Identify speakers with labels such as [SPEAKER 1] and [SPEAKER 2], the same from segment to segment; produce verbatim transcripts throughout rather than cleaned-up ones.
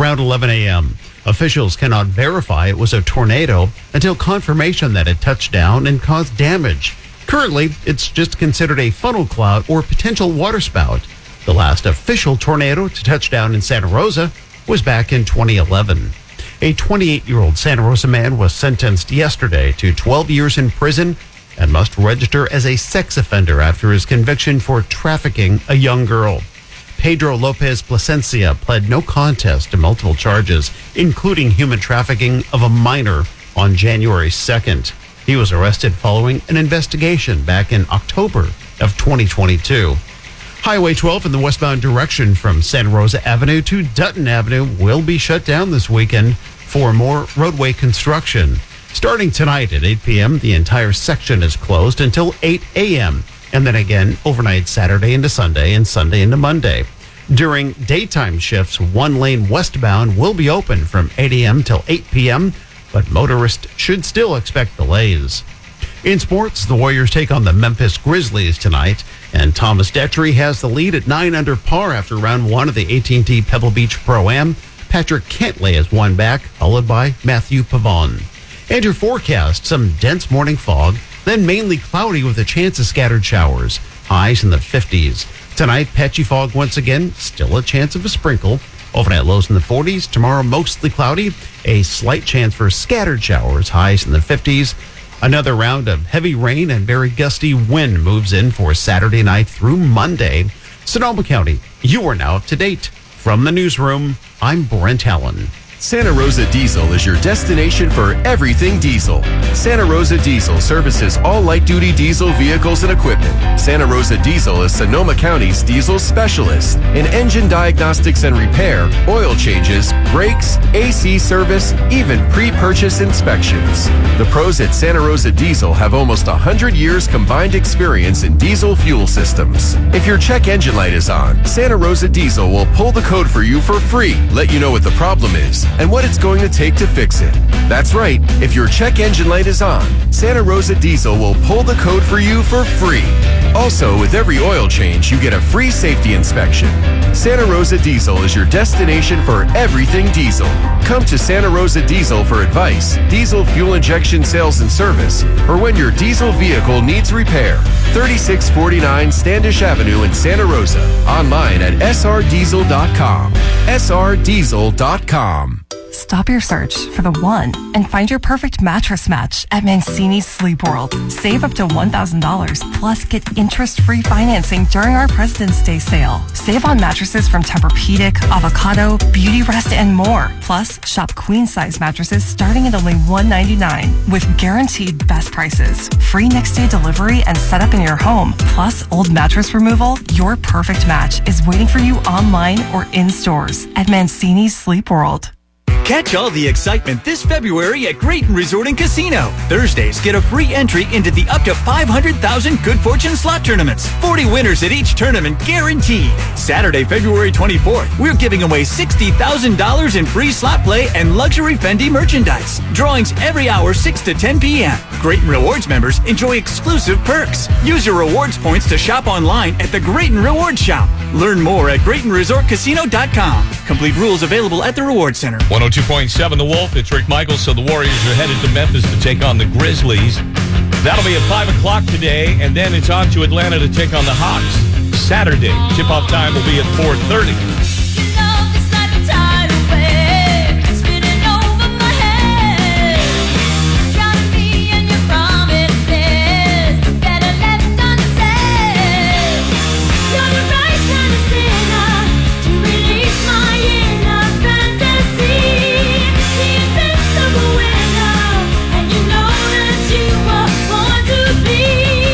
[SPEAKER 1] around eleven a.m. Officials cannot verify it was a tornado until confirmation that it touched down and caused damage. Currently, it's just considered a funnel cloud or potential waterspout. The last official tornado to touch down in Santa Rosa was back in twenty eleven. A twenty-eight-year-old Santa Rosa man was sentenced yesterday to twelve years in prison and must register as a sex offender after his conviction for trafficking a young girl. Pedro Lopez Plasencia pled no contest to multiple charges, including human trafficking of a minor, on January second. He was arrested following an investigation back in October of twenty twenty-two. Highway twelve in the westbound direction from Santa Rosa Avenue to Dutton Avenue will be shut down this weekend for more roadway construction. Starting tonight at eight p.m., the entire section is closed until eight a.m., and then again overnight Saturday into Sunday and Sunday into Monday. During daytime shifts, one lane westbound will be open from eight a.m. till eight p.m., but motorists should still expect delays. In sports, the Warriors take on the Memphis Grizzlies tonight, and Thomas Detry has the lead at nine under par after round one of the A T and T Pebble Beach Pro-Am. Patrick Kentley has one back, followed by Matthew Pavon. And your forecast, some dense morning fog, then mainly cloudy with a chance of scattered showers. Highs in the fifties. Tonight, patchy fog once again, still a chance of a sprinkle. Overnight lows in the forties. Tomorrow, mostly cloudy. A slight chance for scattered showers. Highs in the fifties. Another round of heavy rain and very gusty wind moves in for Saturday night through Monday. Sonoma County, you are now up to date. From the newsroom, I'm Brent Allen.
[SPEAKER 2] Santa Rosa Diesel is your destination for everything diesel. Santa Rosa Diesel services all light-duty diesel vehicles and equipment. Santa Rosa Diesel is Sonoma County's diesel specialist in engine diagnostics and repair, oil changes, brakes, A C service, even pre-purchase inspections. The pros at Santa Rosa Diesel have almost one hundred years combined experience in diesel fuel systems. If your check engine light is on, Santa Rosa Diesel will pull the code for you for free, let you know what the problem is, and what it's going to take to fix it. That's right, if your check engine light is on, Santa Rosa Diesel will pull the code for you for free. Also, with every oil change, you get a free safety inspection. Santa Rosa Diesel is your destination for everything diesel. Come to Santa Rosa Diesel for advice, diesel fuel injection sales and service, or when your diesel vehicle needs repair. thirty-six forty-nine Standish Avenue in Santa Rosa. Online at s r diesel dot com. s r diesel dot com.
[SPEAKER 3] Stop your search for the one and find your perfect mattress match at Mancini's Sleep World. Save up to one thousand dollars plus get interest-free financing during our President's Day sale. Save on mattresses from Tempur-Pedic, Avocado, Beauty Rest, and more. Plus, shop queen-size mattresses starting at only one hundred ninety-nine dollars with guaranteed best prices. Free next-day delivery and setup in your home. Plus, old mattress removal. Your perfect match is waiting for you online or in stores at Mancini's Sleep World.
[SPEAKER 4] Catch all the excitement this February at Grayton Resort and Casino. Thursdays, get a free entry into the up to five hundred thousand Good Fortune slot tournaments. forty winners at each tournament guaranteed. Saturday, February twenty-fourth, we're giving away sixty thousand dollars in free slot play and luxury Fendi merchandise. Drawings every hour, six to ten p.m. Grayton Rewards members enjoy exclusive perks. Use your rewards points to shop online at the Grayton Rewards Shop. Learn more at Grayton Resort Casino dot com. Complete rules available at the Reward Center.
[SPEAKER 5] one oh two point seven The Wolf. It's Rick Michaels. So the Warriors are headed to Memphis to take on the Grizzlies. That'll be at five o'clock today, and then it's on to Atlanta to take on the Hawks. Saturday, tip-off time will be at four thirty.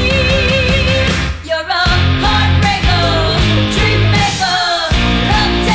[SPEAKER 6] You're a heartbreaker, dream maker, love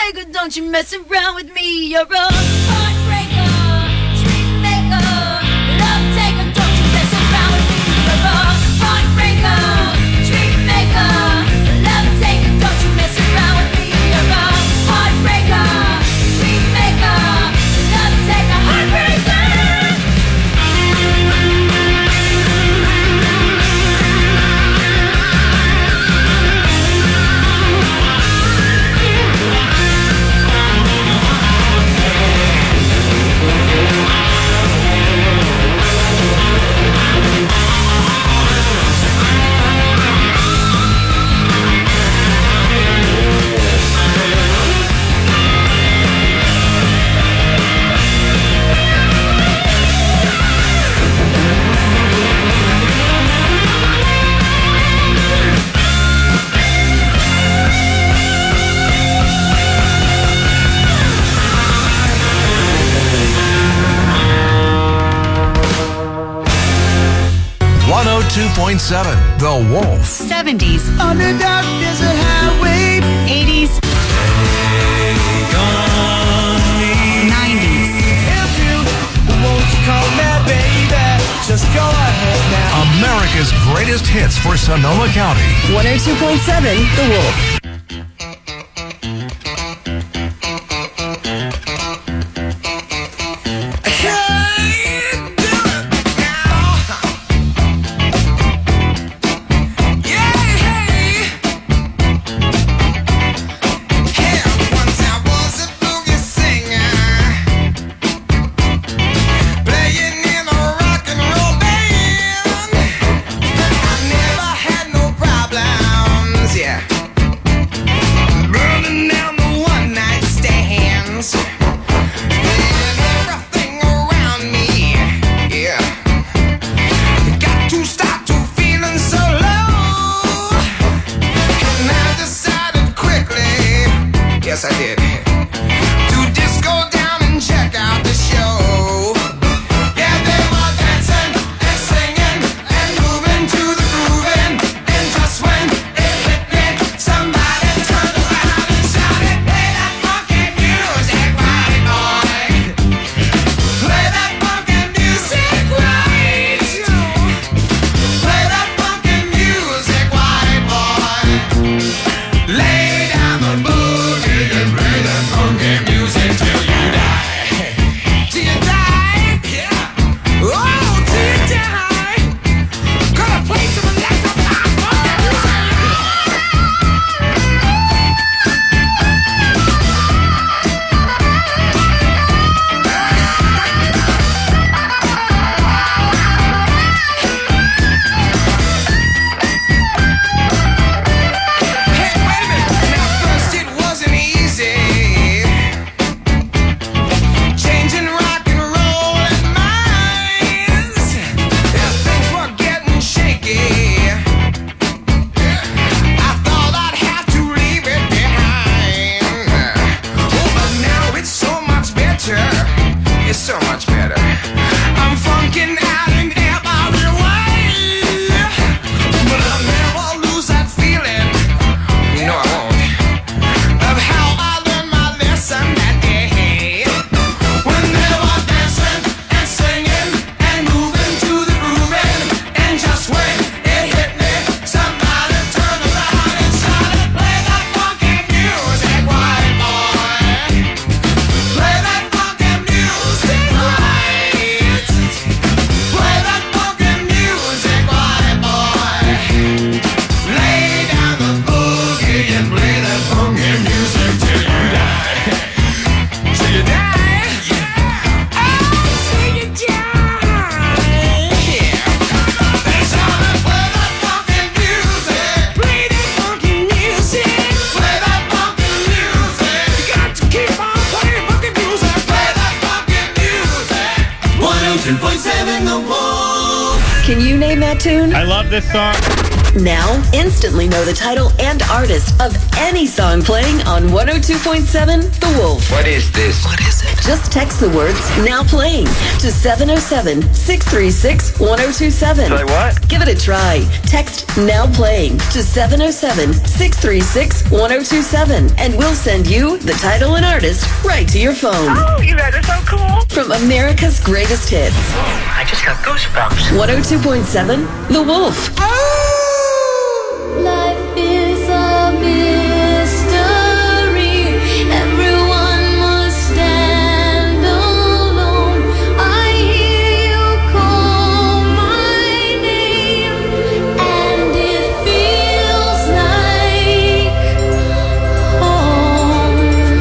[SPEAKER 6] taker, don't you mess around with me. You're a heartbreaker, dream maker, love taker, don't you mess around with me. You're a heartbreaker, dream maker, love taker, don't you mess around with me. You're a heartbreaker, dream maker, love taker, heartbreaker.
[SPEAKER 7] one oh two point seven, The Wolf.
[SPEAKER 8] seventies.
[SPEAKER 9] On the dark desert highway.
[SPEAKER 8] eighties. nineties.
[SPEAKER 9] If you won't call me baby, just go ahead now.
[SPEAKER 7] America's greatest hits for Sonoma County.
[SPEAKER 8] one oh two point seven, The Wolf.
[SPEAKER 9] Yes, I did. To just go down and check out the show. Yeah, they were dancing and singing and moving to the grooving. And just when it hit me, somebody turned around and shouted, "Play that funky music, right, boy. Play that funky music, right. Play that funky music, white boy. Lay down the boogie and play that funky music till you die." Till you die? Yeah. Oh, till you die. Gonna play some electrified funky music. Hey, wait a minute. Now, first it wasn't easy. Changing rock and roll and minds. Yeah, things were getting shaky. I thought I'd have to leave it behind. Oh, but now it's so much better. It's so much better. I'm funkin' out in every way. But I'll never lose that feeling. No, I won't. Of how I learned my lesson that day. When they were dancing and singing and moving to the grooving. And just when it hit me, somebody turned around and shouted, "Play that funky music, white boy. Play that funky music, right. Play that funky music, white boy. Lay down the boogie and play that funky music till you die." Till you die? Yeah. Oh, till you die. Yeah. They shouted, "Play that funky music. Play that funky music. Play that funky music. You got to keep on playing funky music. Play that funky music." one oh two point seven, The Wolf.
[SPEAKER 8] Can you name that tune?
[SPEAKER 5] I love this song.
[SPEAKER 8] Now, instantly know the title and artist of any song playing on one oh two point seven The Wolf.
[SPEAKER 9] What is this?
[SPEAKER 8] What is it? Just text the words "now playing" to seven oh seven, six three six, one oh two seven.
[SPEAKER 10] Say what?
[SPEAKER 8] Give it a try. Text "now playing" to seven oh seven, six three six, one oh two seven, and we'll send you the title and artist right to your phone.
[SPEAKER 10] Oh, you guys are so cool.
[SPEAKER 8] From America's Greatest Hits.
[SPEAKER 10] I just got goosebumps.
[SPEAKER 8] one oh two point seven, The Wolf.
[SPEAKER 6] Life is a mystery. Everyone must stand alone. I hear you call my name, and it feels like home.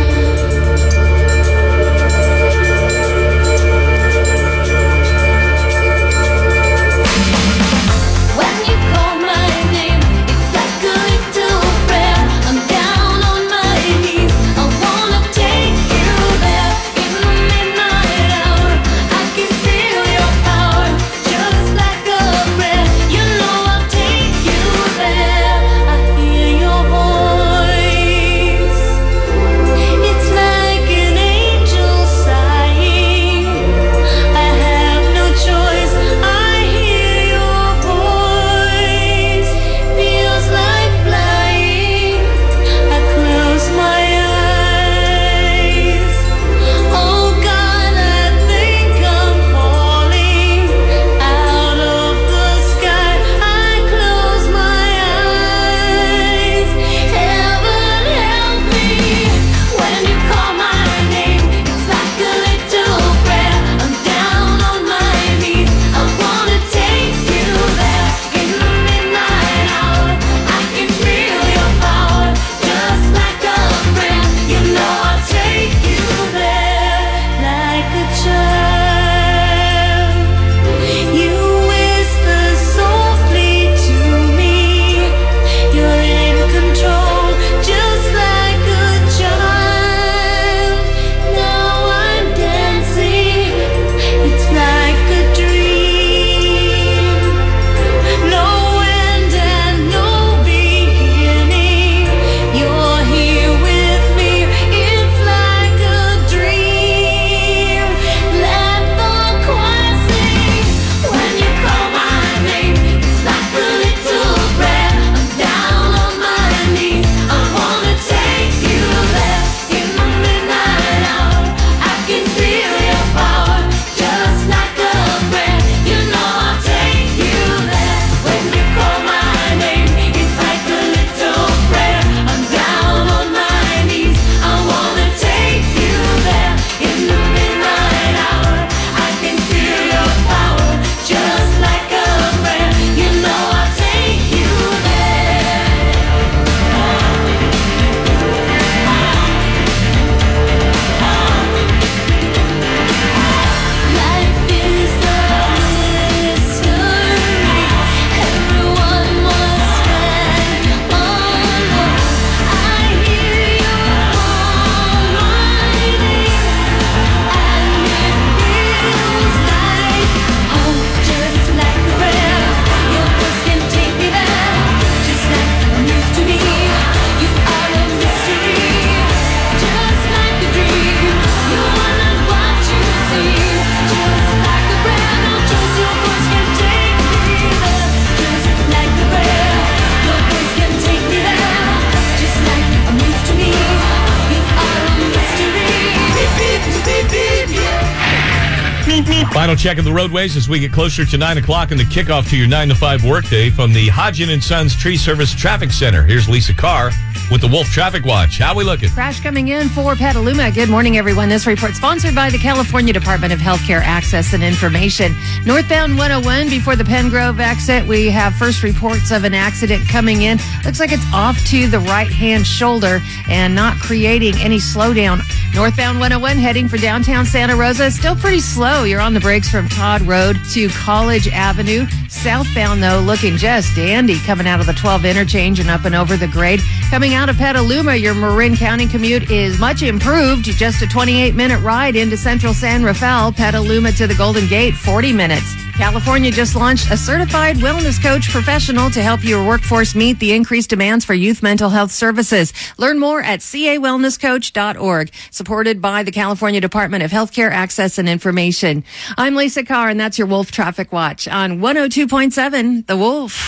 [SPEAKER 6] When you call my name, it's like a little prayer. I'm down on my knees. I wanna take you there. In the midnight hour, I can feel your power, just like a prayer. You know I'll take you there. I hear your voice. It's like an angel sighing. I have no choice. I hear your voice. Feels like flying. I close my eyes. Oh God, I think I'm falling out of the sky. I close my eyes. Heaven help me. When you call my name, it's like a little prayer. I'm down on my knees. I wanna take you there. In the midnight hour, I can feel your power, just like a prayer. You know I'll take you there, like a child. You whisper softly to me. You're in control, just like a child. Now I'm dancing. It's like a dream. No end and no beginning. You're here with me. It's like a dream. Let the choir sing. When you call my name, it's like a little prayer. I'm down on my knees. I wanna take you there. In the midnight hour, I can feel your power, just like a prayer. You know I'll take you there. When you call my name, it's like a little prayer. I'm down on my knees. I wanna take you there. In the midnight hour, I can feel your power, just like a prayer. You know I'll take you there. Life is a mystery. Everyone must stand alone. I hear you call my name, and it feels like home, just like a prayer. Your voice can take me there, just like I'm used to be. You are a mystery, just like a dream. You are not what you see, just like a prayer. No, just your voice can take me there, just like a prayer. Your voice can take me there, just like I'm used to be. You are a mystery. Beep, beep, beep, beep, yeah.
[SPEAKER 5] Final check of the roadways as we get closer to nine o'clock and the kickoff to your nine to five workday from the Hodgin and Sons Tree Service Traffic Center. Here's Lisa Carr with the Wolf Traffic Watch. How we looking?
[SPEAKER 11] Crash coming in for Petaluma. Good morning, everyone. This report sponsored by the California Department of Healthcare Access and Information. Northbound one oh one before the Pen Grove exit, we have first reports of an accident coming in. Looks like it's off to the right-hand shoulder and not creating any slowdown. Northbound one oh one heading for downtown Santa Rosa. Still pretty slow. You're on the brakes from Todd Road to College Avenue. Southbound, though, looking just dandy coming out of the twelve interchange and up and over the grade. Coming Coming out of Petaluma, your Marin County commute is much improved. Just a twenty-eight minute ride into central San Rafael. Petaluma to the Golden Gate, forty minutes. California just launched a certified wellness coach professional to help your workforce meet the increased demands for youth mental health services. Learn more at c a wellness coach dot org. Supported by the California Department of Healthcare Access and Information. I'm Lisa Carr, and that's your Wolf Traffic Watch on one oh two point seven The Wolf.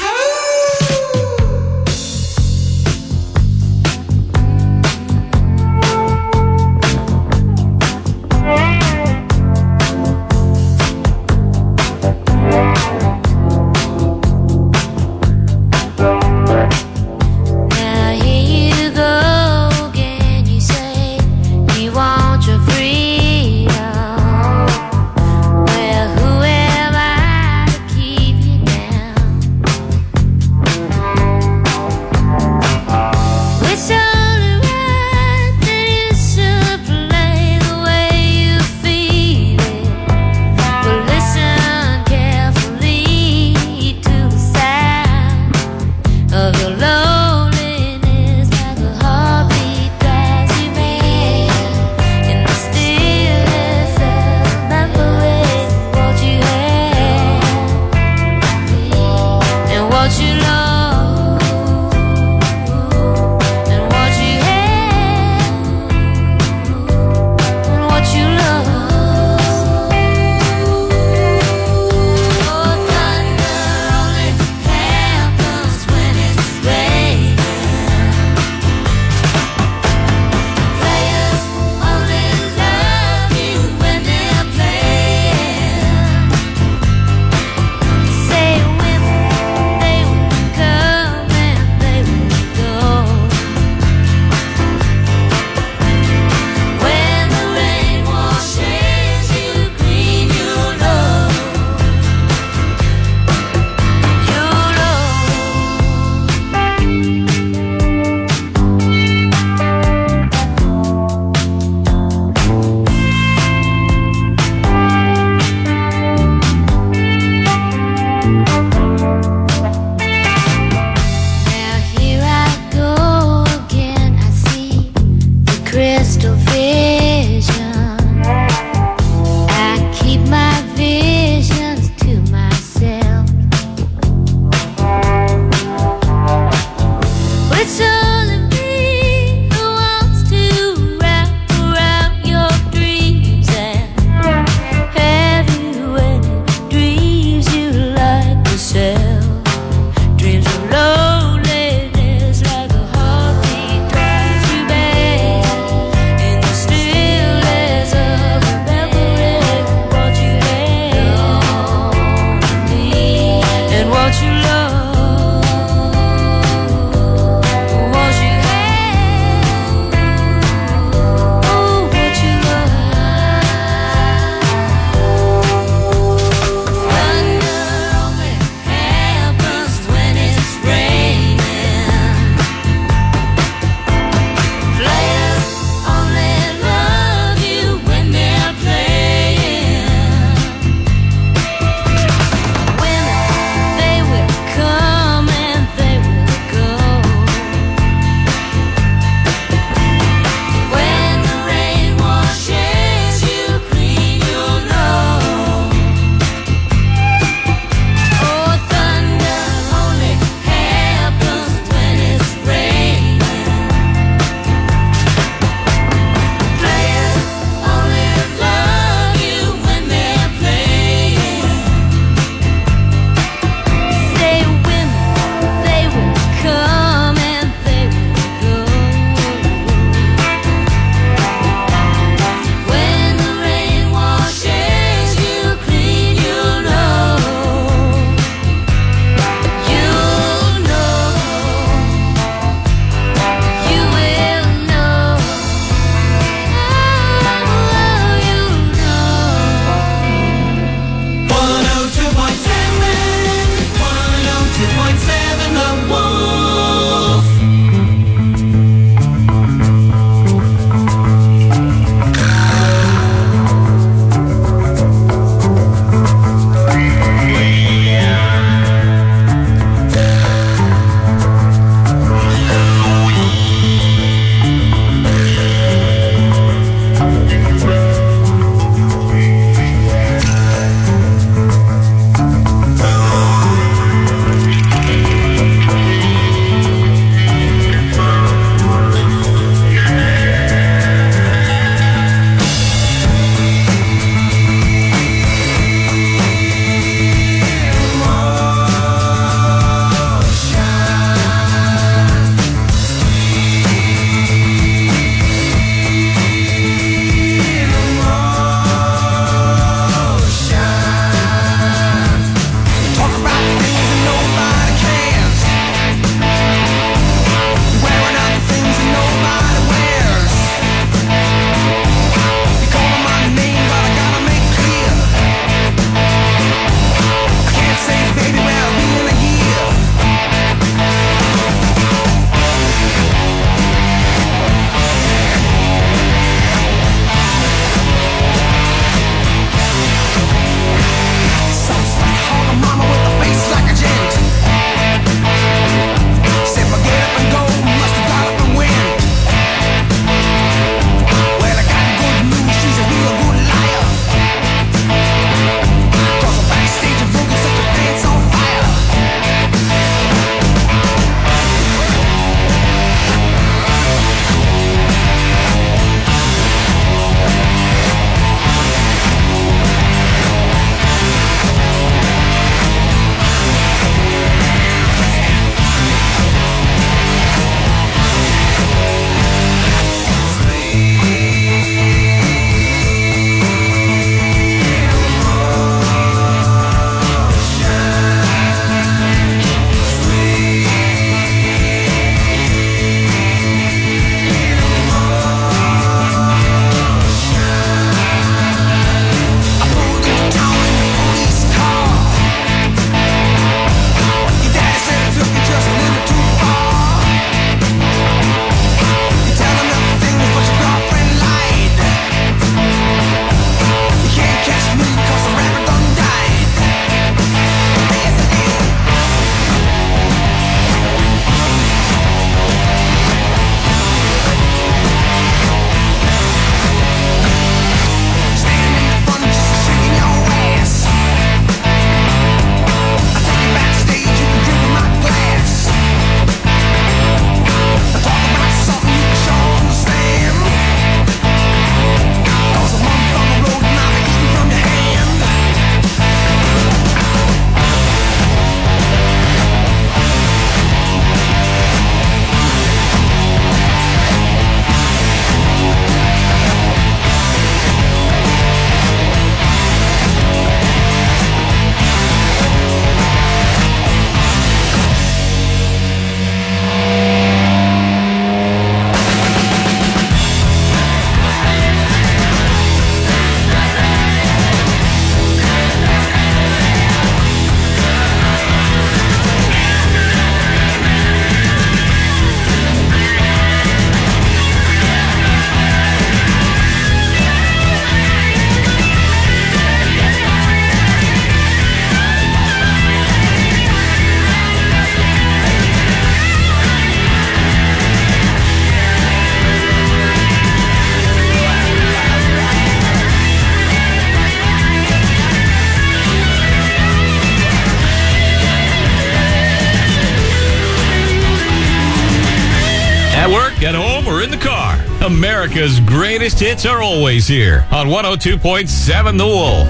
[SPEAKER 5] the car. America's greatest hits are always here on one oh two point seven The Wolf.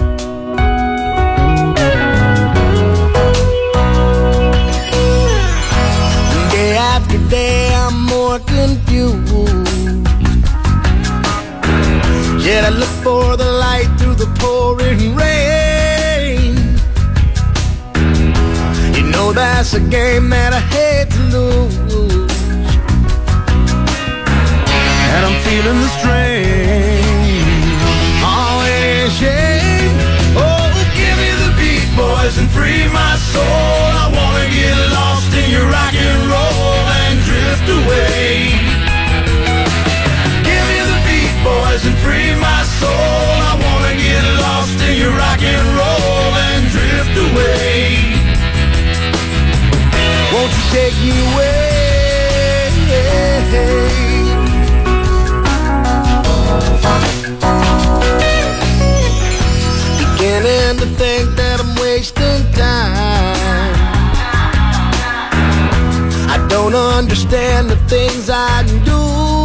[SPEAKER 12] Day after day, I'm more confused. Yet I look for the light through the pouring rain. You know that's a game that I hate to lose. And I'm feeling the strain. Oh, it ain't a shame. Oh, give me the beat, boys, and free my soul. I wanna get lost in your rock and roll and drift away. Give me the beat, boys, and free my soul. I wanna get lost in your rock and roll and drift away. Won't you take me away? Beginning to think that I'm wasting time. I don't understand the things I do.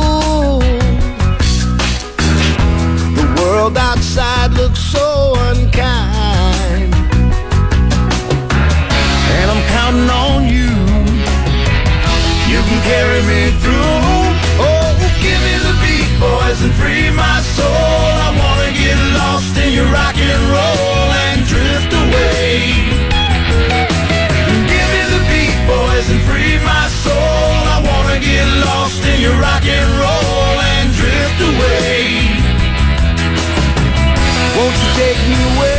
[SPEAKER 12] The world outside looks so unkind. And I'm counting on you. You can carry me through. Oh, give me the beat, boys, and free my soul. I wanna get lost in your rock and roll and drift away. Give me the beat, boys, and free my soul. I wanna get lost in your rock and roll and drift away. Won't you take me away?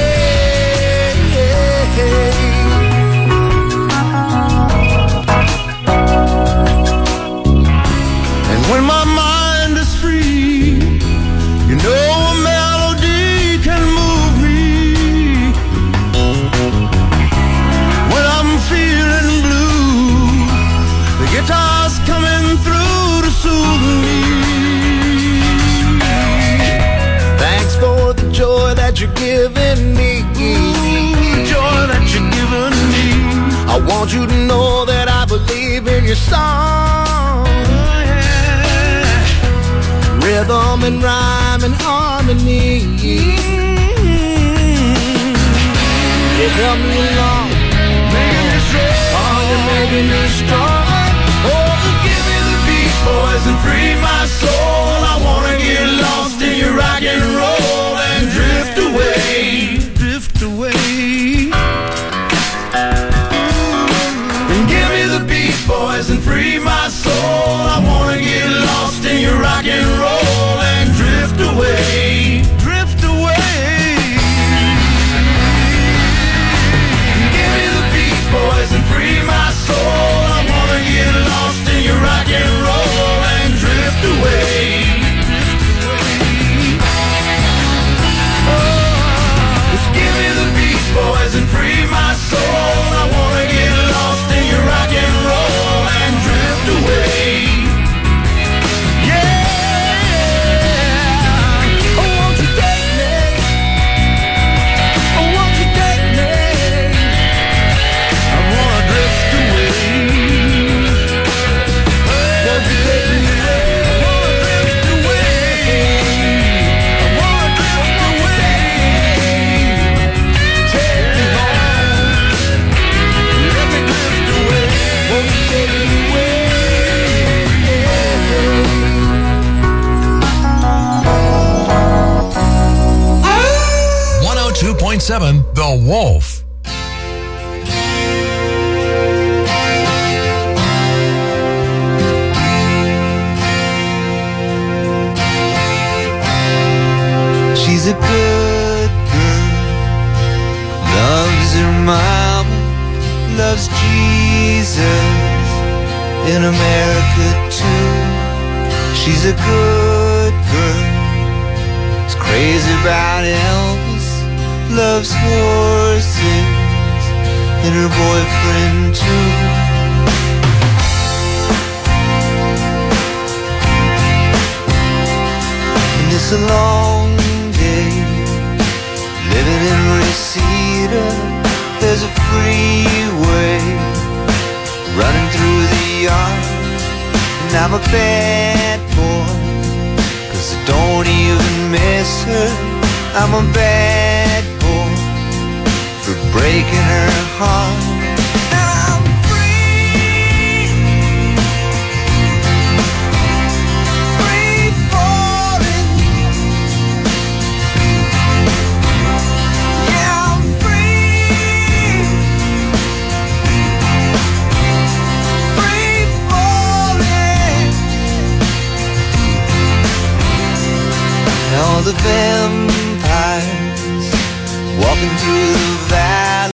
[SPEAKER 12] When my mind is free, you know a melody can move me. When I'm feeling blue, the guitar's coming through to soothe me. Thanks for the joy that you're giving me. The joy that you're giving me. I want you to know that I believe in your song. Rhythm and rhyme and harmony. You help me along, making me strong. Oh, you're making me strong. Oh, give me the beat, boys, and free my soul. I wanna get lost in your rock and roll and drift away, drift away. And give me the beat, boys, and free my soul. I wanna get lost in your rock and roll and drift away, drift away. Give me the beat, boys, and free my soul. I wanna get lost in your rock and roll and drift away. Oh, just give me the beat, boys, and free my soul. I wanna get lost in your rock and roll and drift away.
[SPEAKER 7] two point seven The Wolf.
[SPEAKER 13] She's a good girl, loves her mama, loves Jesus, in America too. She's a good girl, is crazy about Elvis, loves horses, and her boyfriend too. And it's a long day, living in Reseda. There's a freeway running through the yard, and I'm a bad boy miss her. I'm a bad boy for breaking her heart. And I'm free, free falling. Yeah, I'm free, free falling. All the vampires walking through the